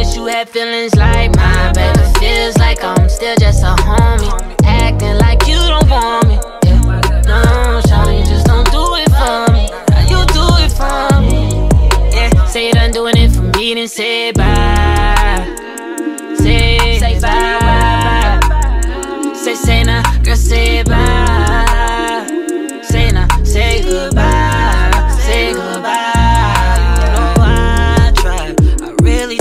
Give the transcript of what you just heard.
wish you had feelings like mine, baby. Feels like I'm still just a homie, acting like you don't want me. Yeah. No, shawty, just don't do it for me. How you do it for me? Yeah, say you done doing it for me, then say bye. Say bye. Say nah, girl, say bye.